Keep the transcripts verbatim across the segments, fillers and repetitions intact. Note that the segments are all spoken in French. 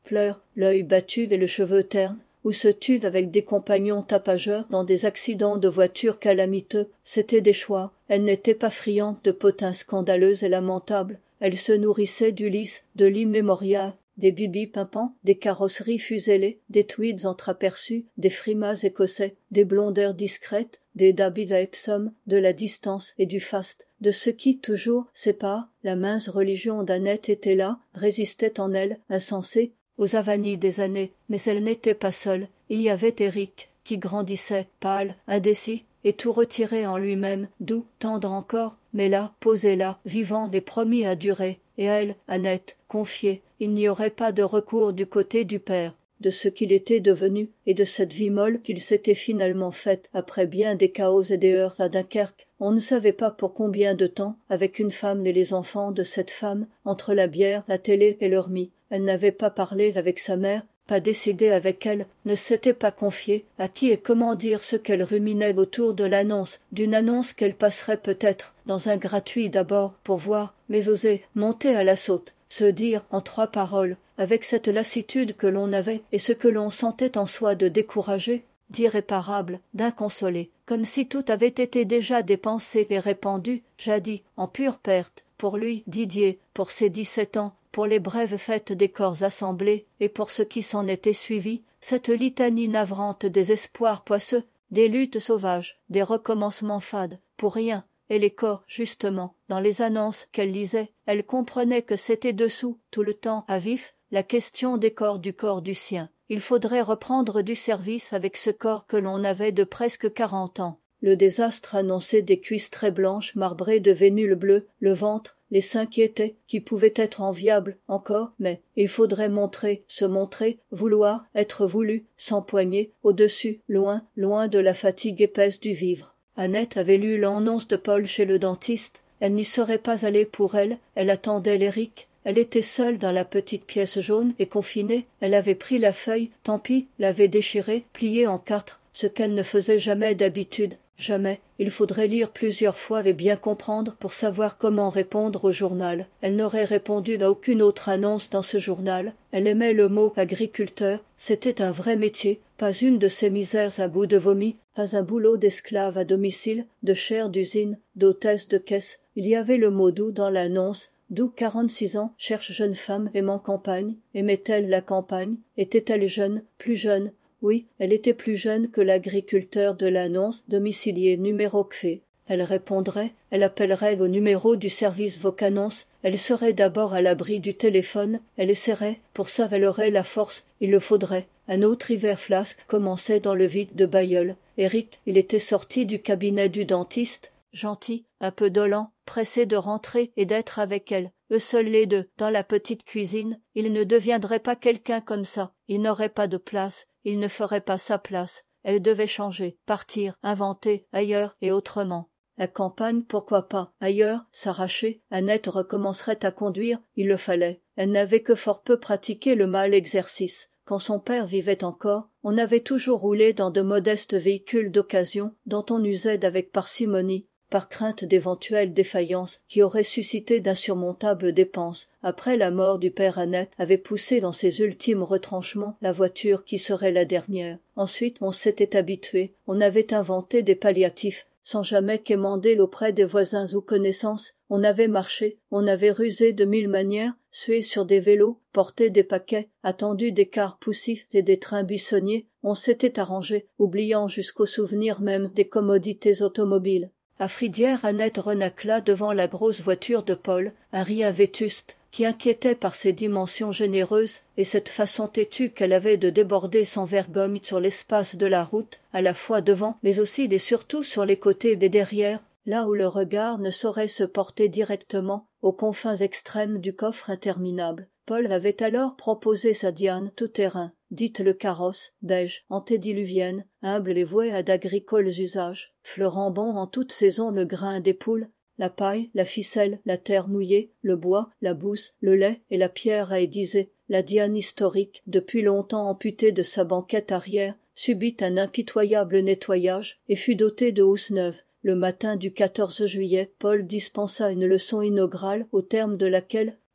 pleure, l'œil battu et le cheveu terne, ou se tue avec des compagnons tapageurs dans des accidents de voiture calamiteux, c'étaient des choix. Elle n'était pas friande de potins scandaleux et lamentables. Elle se nourrissait d'Ulysse, de l'immémorial, des bibis pimpants, des carrosseries fuselées, des tweeds entreaperçus, des frimas écossais, des blondeurs discrètes, des David Epsom, de la distance et du faste, de ce qui, toujours, sépare. La mince religion d'Annette était là, résistait en elle, insensée, aux avanies des années, mais elle n'était pas seule. Il y avait Éric, qui grandissait, pâle, indécis, et tout retiré en lui-même, doux, tendre encore, mais là, posé là, vivant et promis à durer, et elle, Annette, confiée. Il n'y aurait pas de recours du côté du père, de ce qu'il était devenu, et de cette vie molle qu'il s'était finalement faite après bien des chaos et des heurts à Dunkerque. On ne savait pas pour combien de temps, avec une femme et les enfants de cette femme, entre la bière, la télé et leur mie. Elle n'avait pas parlé avec sa mère, pas décidé avec elle, ne s'était pas confiée, à qui et comment dire ce qu'elle ruminait autour de l'annonce, d'une annonce qu'elle passerait peut-être, dans un gratuit d'abord, pour voir, mais oser, monter à la saute, se dire en trois paroles, avec cette lassitude que l'on avait et ce que l'on sentait en soi de découragé, d'irréparable, d'inconsolé, comme si tout avait été déjà dépensé et répandu, jadis, en pure perte, pour lui, Didier, pour ses dix-sept ans, pour les brèves fêtes des corps assemblés, et pour ce qui s'en était suivi, cette litanie navrante des espoirs poisseux, des luttes sauvages, des recommencements fades, pour rien, et les corps, justement, dans les annonces qu'elle lisait, elle comprenait que c'était dessous, tout le temps, à vif, la question des corps du corps du sien. Il faudrait reprendre du service avec ce corps que l'on avait de presque quarante ans. Le désastre annonçait des cuisses très blanches, marbrées de vénules bleues, le ventre, les seins qui étaient, qui pouvaient être enviables encore, mais il faudrait montrer, se montrer, vouloir, être voulu, s'empoigner, au-dessus, loin, loin de la fatigue épaisse du vivre. Annette avait lu l'annonce de Paul chez le dentiste. Elle n'y serait pas allée pour elle, elle attendait l'Éric. Elle était seule dans la petite pièce jaune et confinée. Elle avait pris la feuille, tant pis, l'avait déchirée, pliée en quatre, ce qu'elle ne faisait jamais d'habitude. Jamais. Il faudrait lire plusieurs fois et bien comprendre pour savoir comment répondre au journal. Elle n'aurait répondu à aucune autre annonce dans ce journal. Elle aimait le mot agriculteur. C'était un vrai métier, pas une de ces misères à bout de vomi, pas un boulot d'esclave à domicile, de chair d'usine, d'hôtesse de caisse. Il y avait le mot doux dans l'annonce. D'où quarante-six ans, cherche jeune femme aimant campagne. Aimait-elle la campagne? Était-elle jeune, plus jeune? Oui, elle était plus jeune que l'agriculteur de l'annonce, domicilié numéro C F E. Elle répondrait, elle appellerait au numéro du service Vocannonce, elle serait d'abord à l'abri du téléphone, elle essaierait, pour ça elle aurait la force, il le faudrait. Un autre hiver flasque commençait dans le vide de Bailleul. Éric, il était sorti du cabinet du dentiste, gentil, un peu dolent, pressé de rentrer et d'être avec elle, eux seuls les deux, dans la petite cuisine. Il ne deviendrait pas quelqu'un comme ça, il n'aurait pas de place, il ne ferait pas sa place. Elle devait changer, partir, inventer, ailleurs et autrement. La campagne, pourquoi pas, ailleurs, s'arracher, Annette recommencerait à conduire, il le fallait. Elle n'avait que fort peu pratiqué le mâle exercice. Quand son père vivait encore, on avait toujours roulé dans de modestes véhicules d'occasion dont on usait avec parcimonie, par crainte d'éventuelles défaillances qui auraient suscité d'insurmontables dépenses. Après la mort du père, Annette avait poussé dans ses ultimes retranchements la voiture qui serait la dernière. Ensuite, on s'était habitué, on avait inventé des palliatifs, sans jamais quémander auprès des voisins ou connaissances. On avait marché, on avait rusé de mille manières, sué sur des vélos, porté des paquets, attendu des cars poussifs et des trains buissonniers. On s'était arrangé, oubliant jusqu'au souvenir même des commodités automobiles. À Fridière, Annette renacla devant la grosse voiture de Paul, un rien vétuste, qui inquiétait par ses dimensions généreuses et cette façon têtue qu'elle avait de déborder sans vergogne sur l'espace de la route, à la fois devant, mais aussi et surtout sur les côtés et derrière, là où le regard ne saurait se porter directement aux confins extrêmes du coffre interminable. Paul avait alors proposé sa Diane tout-terrain, dite le carrosse, beige, antédiluvienne, humble et vouée à d'agricoles usages, fleurant bon en toute saison le grain des poules, la paille, la ficelle, la terre mouillée, le bois, la bouse, le lait et la pierre à aiguiser. La Diane historique, depuis longtemps amputée de sa banquette arrière, subit un impitoyable nettoyage et fut dotée de housses neuves. Le matin du quatorze juillet, Paul dispensa une leçon inaugurale au terme de laquelle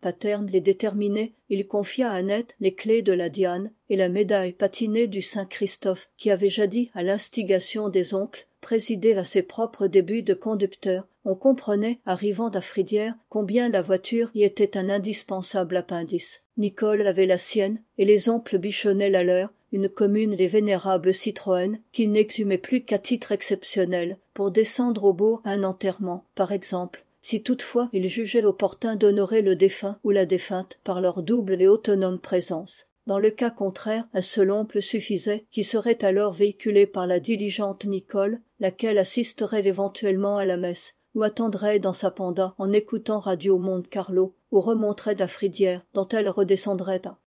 Paterne les déterminait, il confia à Annette les clefs de la Diane et la médaille patinée du Saint Christophe qui avait jadis, à l'instigation des oncles, présidé à ses propres débuts de conducteur. On comprenait, arrivant d'Affridière, combien la voiture y était un indispensable appendice. Nicole avait la sienne, et les oncles bichonnaient la leur, une commune les vénérables Citroën, qu'ils n'exhumaient plus qu'à titre exceptionnel, pour descendre au bourg à un enterrement, par exemple, si toutefois ils jugeaient opportun d'honorer le défunt ou la défunte par leur double et autonome présence. Dans le cas contraire, un seul oncle suffisait, qui serait alors véhiculé par la diligente Nicole, laquelle assisterait éventuellement à la messe, ou attendrait dans sa panda en écoutant Radio Monte Carlo, ou remonterait d'Affridière, dont elle redescendrait à